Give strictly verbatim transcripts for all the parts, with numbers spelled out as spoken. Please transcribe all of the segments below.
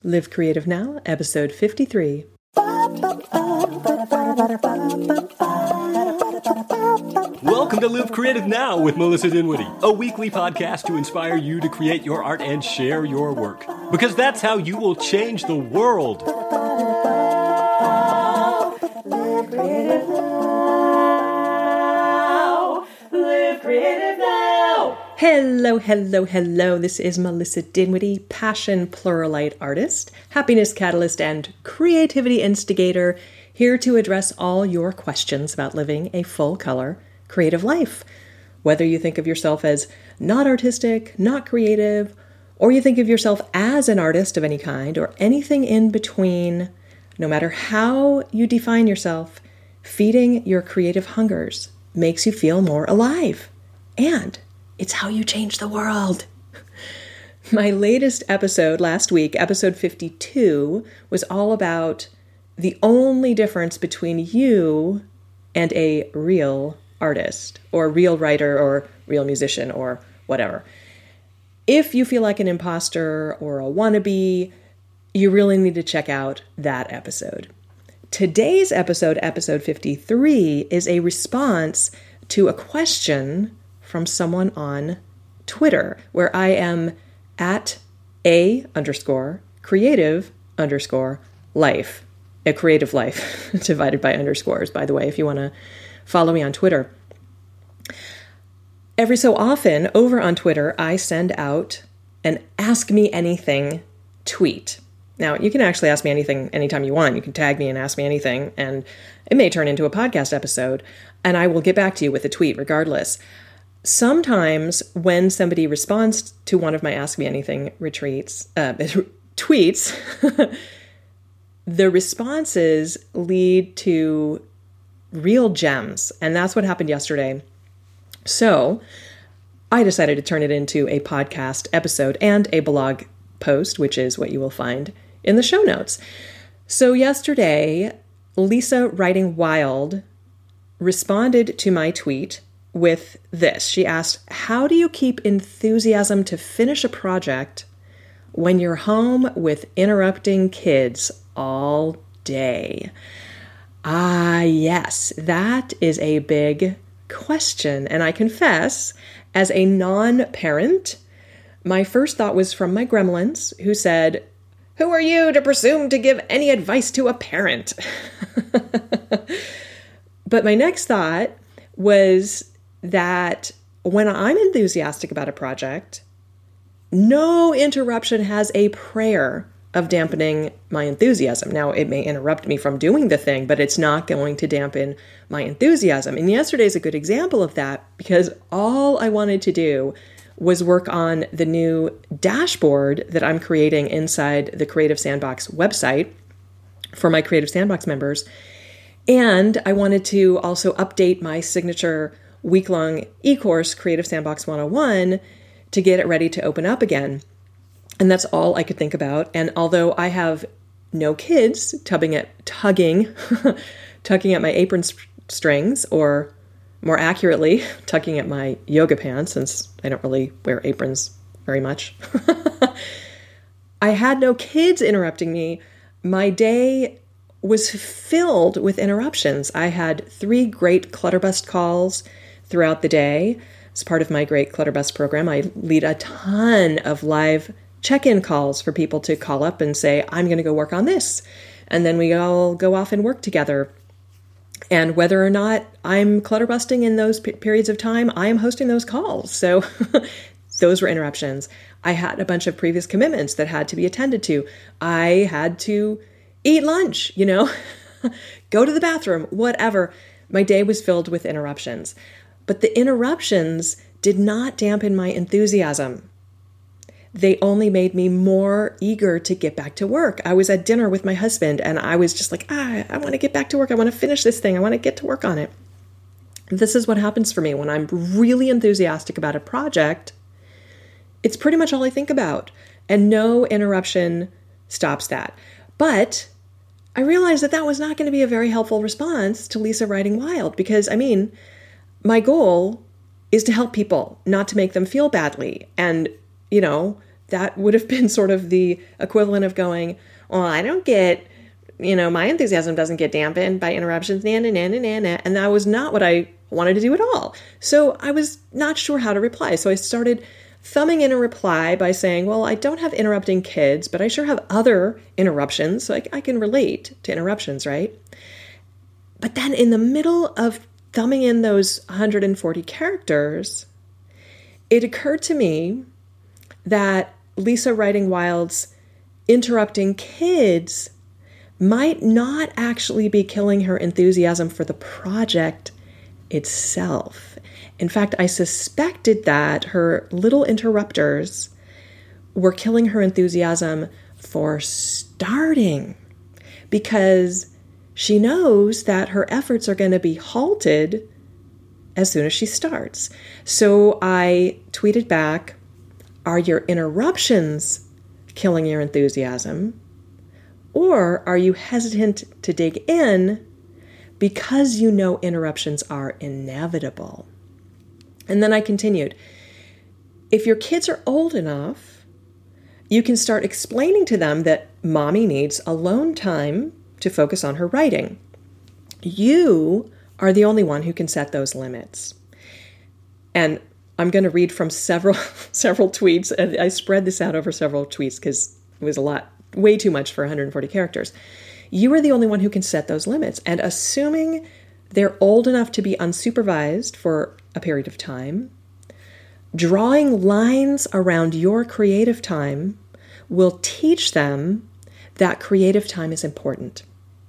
Live Creative Now, episode fifty-three. Welcome to Live Creative Now with Melissa Dinwiddie, a weekly podcast to inspire you to create your art and share your work. Because that's how you will change the world. Live Creative Now. Live Creative Now. Hello, hello, hello. This is Melissa Dinwiddie, passion pluralite artist, happiness catalyst, and creativity instigator, here to address all your questions about living a full color, creative life. Whether you think of yourself as not artistic, not creative, or you think of yourself as an artist of any kind, or anything in between, no matter how you define yourself, feeding your creative hungers makes you feel more alive. And it's how you change the world. My latest episode last week, episode fifty-two, was all about the only difference between you and a real artist or real writer or real musician or whatever. If you feel like an imposter or a wannabe, you really need to check out that episode. Today's episode, episode fifty-three, is a response to a question from someone on Twitter, where I am at a underscore creative underscore life. A creative life divided by underscores, by the way, if you want to follow me on Twitter. Every so often, over on Twitter, I send out an Ask Me Anything tweet. Now, you can actually ask me anything anytime you want. You can tag me and ask me anything, and it may turn into a podcast episode, and I will get back to you with a tweet regardless. Sometimes when somebody responds to one of my Ask Me Anything retreats, uh, tweets, the responses lead to real gems. And that's what happened yesterday. So I decided to turn it into a podcast episode and a blog post, which is what you will find in the show notes. So yesterday, Lisa Writing Wild responded to my tweet with this. She asked, how do you keep enthusiasm to finish a project when you're home with interrupting kids all day? Ah, yes, that is a big question. And I confess, as a non-parent, my first thought was from my gremlins, who said, who are you to presume to give any advice to a parent? But my next thought was that when I'm enthusiastic about a project, no interruption has a prayer of dampening my enthusiasm. Now, it may interrupt me from doing the thing, but it's not going to dampen my enthusiasm. And yesterday's a good example of that, because all I wanted to do was work on the new dashboard that I'm creating inside the Creative Sandbox website for my Creative Sandbox members. And I wanted to also update my signature week-long e-course, Creative Sandbox one oh one, to get it ready to open up again. And that's all I could think about. And although I have no kids tugging at, tugging, tugging at my apron st- strings, or more accurately, tugging at my yoga pants, since I don't really wear aprons very much. I had no kids interrupting me. My day was filled with interruptions. I had three great Clutterbust calls throughout the day. As part of my great Clutterbust program, I lead a ton of live check-in calls for people to call up and say, I'm going to go work on this. And then we all go off and work together. And whether or not I'm clutterbusting in those p- periods of time, I am hosting those calls. So those were interruptions. I had a bunch of previous commitments that had to be attended to. I had to eat lunch, you know, go to the bathroom, whatever. My day was filled with interruptions. But the interruptions did not dampen my enthusiasm. They only made me more eager to get back to work. I was at dinner with my husband and I was just like, ah, I want to get back to work. I want to finish this thing. I want to get to work on it. This is what happens for me when I'm really enthusiastic about a project. It's pretty much all I think about, and no interruption stops that. But I realized that that was not going to be a very helpful response to Lisa Writing Wild, because, I mean, my goal is to help people, not to make them feel badly. And, you know, that would have been sort of the equivalent of going, well, I don't get, you know, my enthusiasm doesn't get dampened by interruptions, na, na, na, na, na, na. And that was not what I wanted to do at all. So I was not sure how to reply. So I started thumbing in a reply by saying, well, I don't have interrupting kids, but I sure have other interruptions. So I, I can relate to interruptions, right? But then in the middle of thumbing in those one hundred forty characters, it occurred to me that Lisa Writing Wild's interrupting kids might not actually be killing her enthusiasm for the project itself. In fact, I suspected that her little interrupters were killing her enthusiasm for starting, because she knows that her efforts are going to be halted as soon as she starts. So I tweeted back, are your interruptions killing your enthusiasm? Or are you hesitant to dig in because you know interruptions are inevitable? And then I continued, if your kids are old enough, you can start explaining to them that mommy needs alone time to focus on her writing. You are the only one who can set those limits. And I'm going to read from several several tweets. I spread this out over several tweets because it was a lot, way too much for one hundred forty characters. You are the only one who can set those limits. And assuming they're old enough to be unsupervised for a period of time, drawing lines around your creative time will teach them that creative time is important,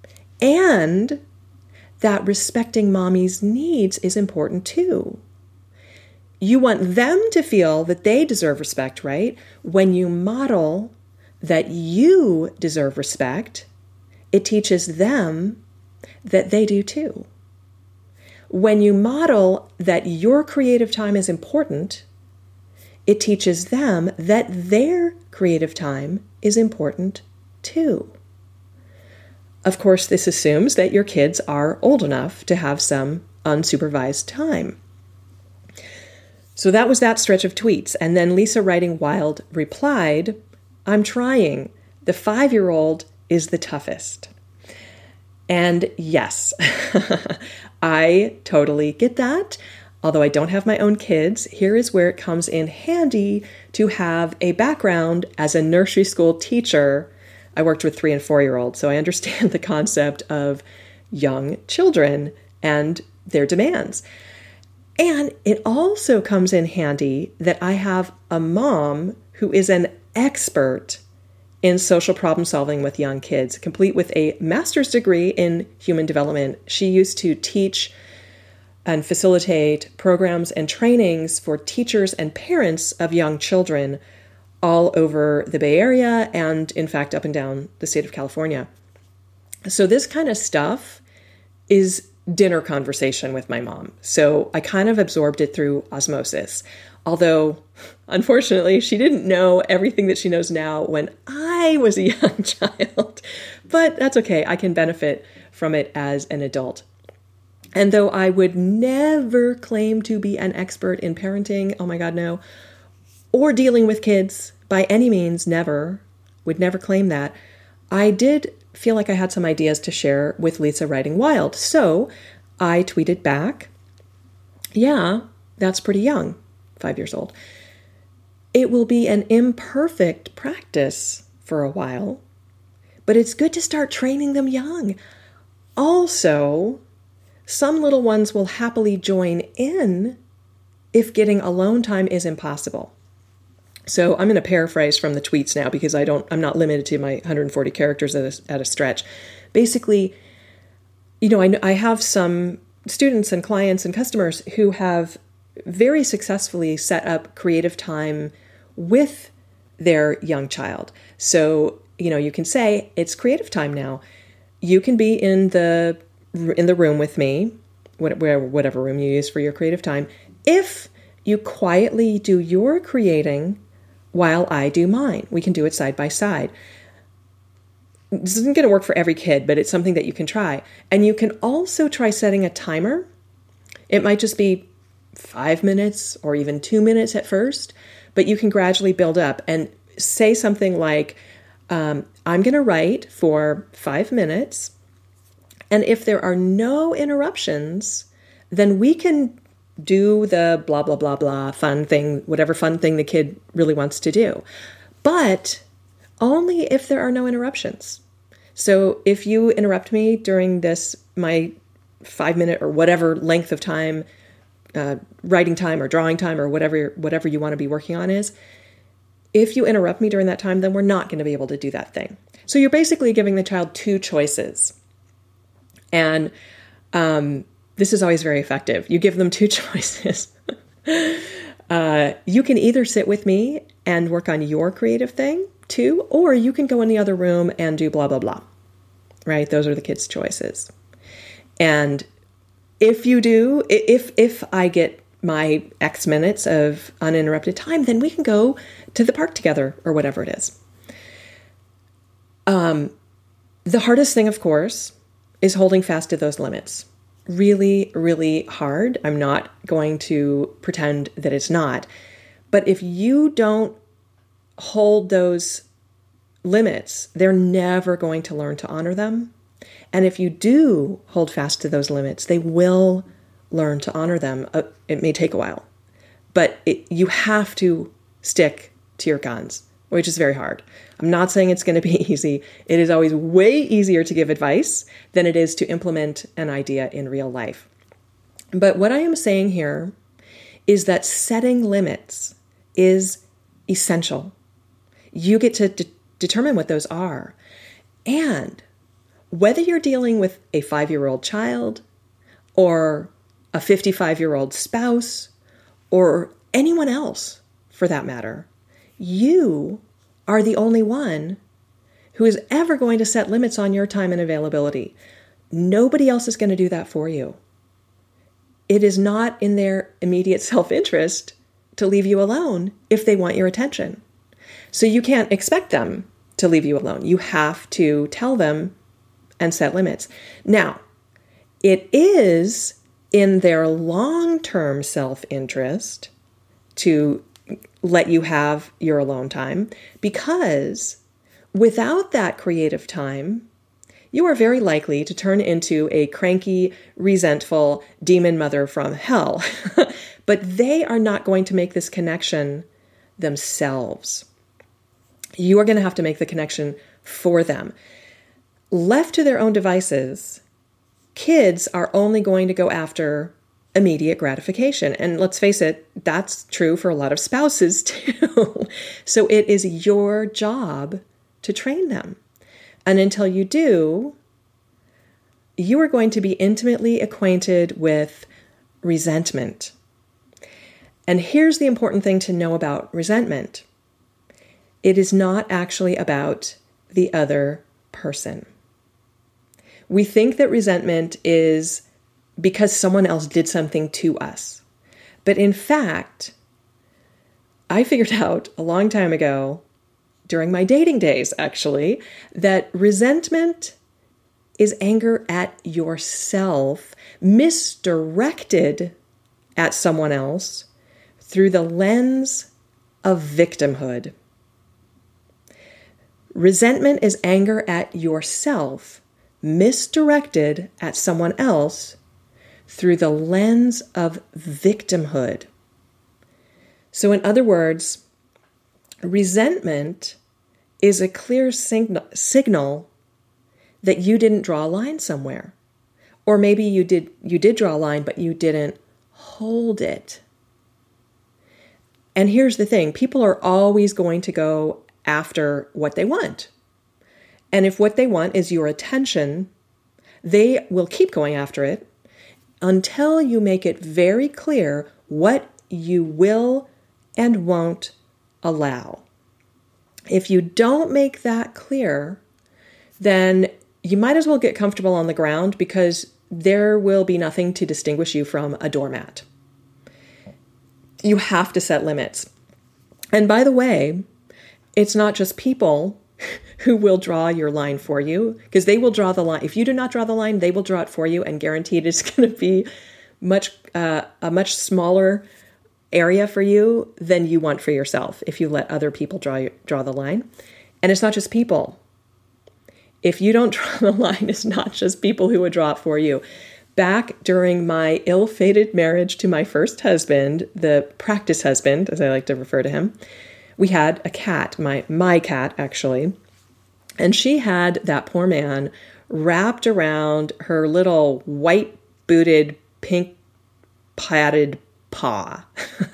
and that respecting mommy's needs is important too. You want them to feel that they deserve respect, right? When you model that you deserve respect, it teaches them that they do too. When you model that your creative time is important, it teaches them that their creative time is important too. Of course, this assumes that your kids are old enough to have some unsupervised time. So that was that stretch of tweets. And then Lisa Writing Wild replied, I'm trying. The five-year-old is the toughest. And yes, I totally get that. Although I don't have my own kids, here is where it comes in handy to have a background as a nursery school teacher. I worked with three and four-year-olds, so I understand the concept of young children and their demands. And it also comes in handy that I have a mom who is an expert in social problem solving with young kids, complete with a master's degree in human development. She used to teach and facilitate programs and trainings for teachers and parents of young children all over the Bay Area and, in fact, up and down the state of California. So this kind of stuff is dinner conversation with my mom. So I kind of absorbed it through osmosis. Although, unfortunately, she didn't know everything that she knows now when I was a young child. But that's okay. I can benefit from it as an adult. And though I would never claim to be an expert in parenting, oh my God, no, or dealing with kids, by any means, never, would never claim that, I did feel like I had some ideas to share with Lisa Writing Wild. So I tweeted back, yeah, that's pretty young, five years old. It will be an imperfect practice for a while, but it's good to start training them young. Also, some little ones will happily join in if getting alone time is impossible. So I'm going to paraphrase from the tweets now because I don't, I'm not limited to my one hundred forty characters at a, at a stretch. Basically, you know, I, I have some students and clients and customers who have very successfully set up creative time with their young child. So, you know, you can say it's creative time now. You can be in the in the room with me, whatever, whatever room you use for your creative time, if you quietly do your creating while I do mine. We can do it side by side. This isn't going to work for every kid, but it's something that you can try. And you can also try setting a timer. It might just be five minutes or even two minutes at first, but you can gradually build up. And say something like, um, I'm going to write for five minutes. And if there are no interruptions, then we can do the blah, blah, blah, blah fun thing, whatever fun thing the kid really wants to do. But only if there are no interruptions. So if you interrupt me during this, my five minute or whatever length of time, uh, writing time or drawing time or whatever, whatever you want to be working on is, if you interrupt me during that time, then we're not going to be able to do that thing. So you're basically giving the child two choices. And um, this is always very effective. You give them two choices. uh, you can either sit with me and work on your creative thing too, or you can go in the other room and do blah, blah, blah, right? Those are the kids' choices. And if you do, if, if I get my X minutes of uninterrupted time, then we can go to the park together or whatever it is. Um, the hardest thing, of course, is holding fast to those limits. Really, really hard. I'm not going to pretend that it's not. But if you don't hold those limits, they're never going to learn to honor them. And if you do hold fast to those limits, they will learn to honor them. Uh, it may take a while, but it, you have to stick to your guns, which is very hard. I'm not saying it's going to be easy. It is always way easier to give advice than it is to implement an idea in real life. But what I am saying here is that setting limits is essential. You get to de- determine what those are. And whether you're dealing with a five-year-old child or a fifty-five-year-old spouse or anyone else for that matter, you are the only one who is ever going to set limits on your time and availability. Nobody else is going to do that for you. It is not in their immediate self-interest to leave you alone if they want your attention. So you can't expect them to leave you alone. You have to tell them and set limits. Now, it is in their long-term self-interest to let you have your alone time, because without that creative time, you are very likely to turn into a cranky, resentful demon mother from hell. But they are not going to make this connection themselves. You are going to have to make the connection for them. Left to their own devices, kids are only going to go after immediate gratification. And let's face it, that's true for a lot of spouses too. So it is your job to train them. And until you do, you are going to be intimately acquainted with resentment. And here's the important thing to know about resentment. It is not actually about the other person. We think that resentment is because someone else did something to us. But in fact, I figured out a long time ago, during my dating days actually, that resentment is anger at yourself, misdirected at someone else through the lens of victimhood. Resentment is anger at yourself, misdirected at someone else through the lens of victimhood. So in other words, resentment is a clear signal, signal that you didn't draw a line somewhere. Or maybe you did, you did draw a line, but you didn't hold it. And here's the thing, people are always going to go after what they want. And if what they want is your attention, they will keep going after it until you make it very clear what you will and won't allow. If you don't make that clear, then you might as well get comfortable on the ground, because there will be nothing to distinguish you from a doormat. You have to set limits. And by the way, it's not just people who will draw your line for you, because they will draw the line. If you do not draw the line, they will draw it for you, and guaranteed it's going to be much uh, a much smaller area for you than you want for yourself if you let other people draw draw the line. And it's not just people. If you don't draw the line, it's not just people who would draw it for you. Back during my ill-fated marriage to my first husband, the practice husband, as I like to refer to him, we had a cat, my my cat actually, and she had that poor man wrapped around her little white-booted, pink-padded paw.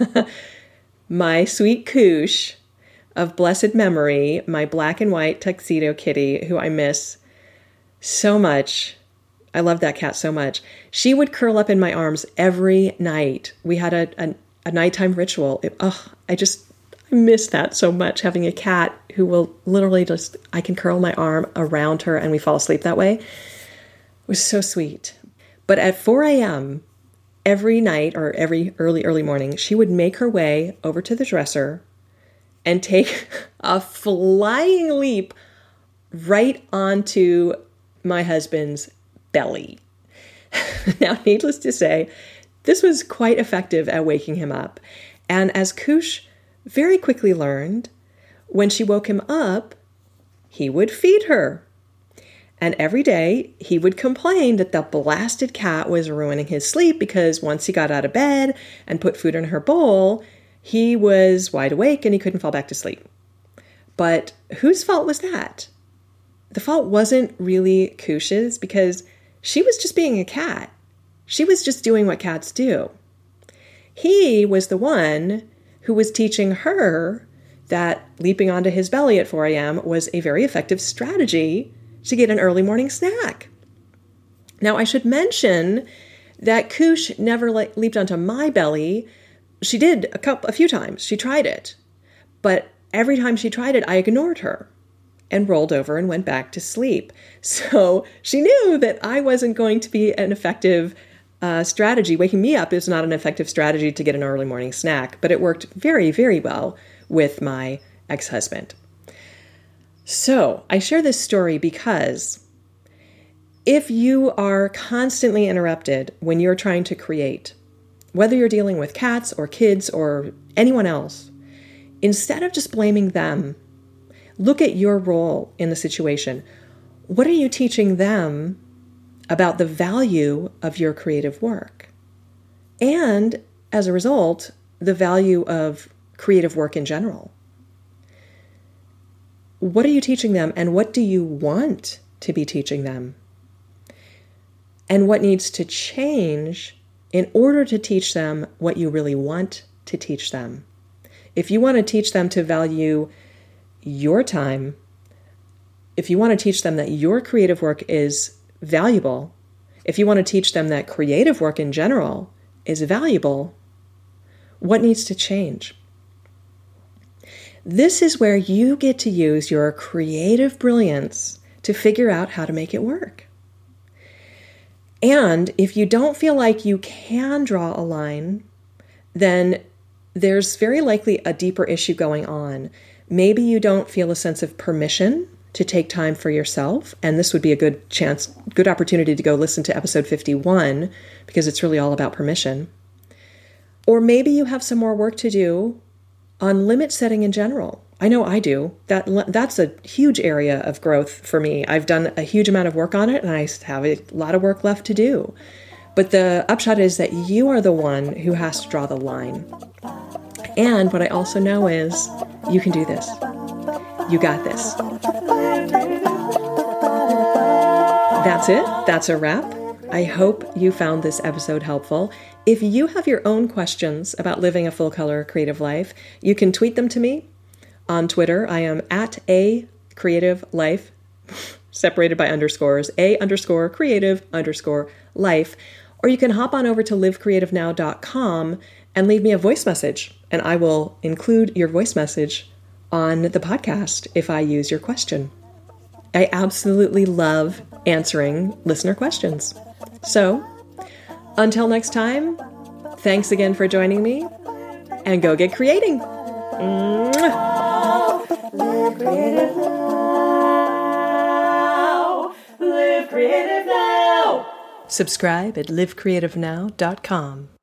My sweet Koosh of blessed memory, my black and white tuxedo kitty, who I miss so much. I love that cat so much. She would curl up in my arms every night. We had a, a, a nighttime ritual. It, oh, I just I miss that so much, having a cat who will literally just, I can curl my arm around her and we fall asleep that way. It was so sweet. But at four a.m., every night or every early, early morning, she would make her way over to the dresser and take a flying leap right onto my husband's belly. Now, needless to say, this was quite effective at waking him up. And as Koosh very quickly learned, when she woke him up, he would feed her. And every day he would complain that the blasted cat was ruining his sleep because once he got out of bed and put food in her bowl, he was wide awake and he couldn't fall back to sleep. But whose fault was that? The fault wasn't really Koosh's because she was just being a cat. She was just doing what cats do. He was the one who was teaching her that leaping onto his belly at four a.m. was a very effective strategy to get an early morning snack. Now, I should mention that Koosh never le- leaped onto my belly. She did a couple, a few times. She tried it. But every time she tried it, I ignored her and rolled over and went back to sleep. So she knew that I wasn't going to be an effective uh, strategy. Waking me up is not an effective strategy to get an early morning snack, but it worked very, very well with my ex-husband. So I share this story because if you are constantly interrupted when you're trying to create, whether you're dealing with cats or kids or anyone else, instead of just blaming them, look at your role in the situation. What are you teaching them about the value of your creative work? And as a result, the value of creative work in general. What are you teaching them and what do you want to be teaching them? And what needs to change in order to teach them what you really want to teach them? If you want to teach them to value your time, if you want to teach them that your creative work is valuable, if you want to teach them that creative work in general is valuable, what needs to change? This is where you get to use your creative brilliance to figure out how to make it work. And if you don't feel like you can draw a line, then there's very likely a deeper issue going on. Maybe you don't feel a sense of permission to take time for yourself, and this would be a good chance, good opportunity to go listen to episode fifty-one, because it's really all about permission. Or maybe you have some more work to do on limit setting in general. I know I do. That that's a huge area of growth for me. I've done a huge amount of work on it, and I have a lot of work left to do. But the upshot is that you are the one who has to draw the line. And what I also know is you can do this. You got this. That's it. That's a wrap. I hope you found this episode helpful. If you have your own questions about living a full color creative life, you can tweet them to me on Twitter. I am at a creative life, separated by underscores, a underscore creative underscore life. Or you can hop on over to live creative now dot com and leave me a voice message, and I will include your voice message on the podcast if I use your question. I absolutely love answering listener questions. So, until next time, thanks again for joining me, and go get creating. Mwah. Live creative now. Live creative now. Subscribe at live creative now dot com.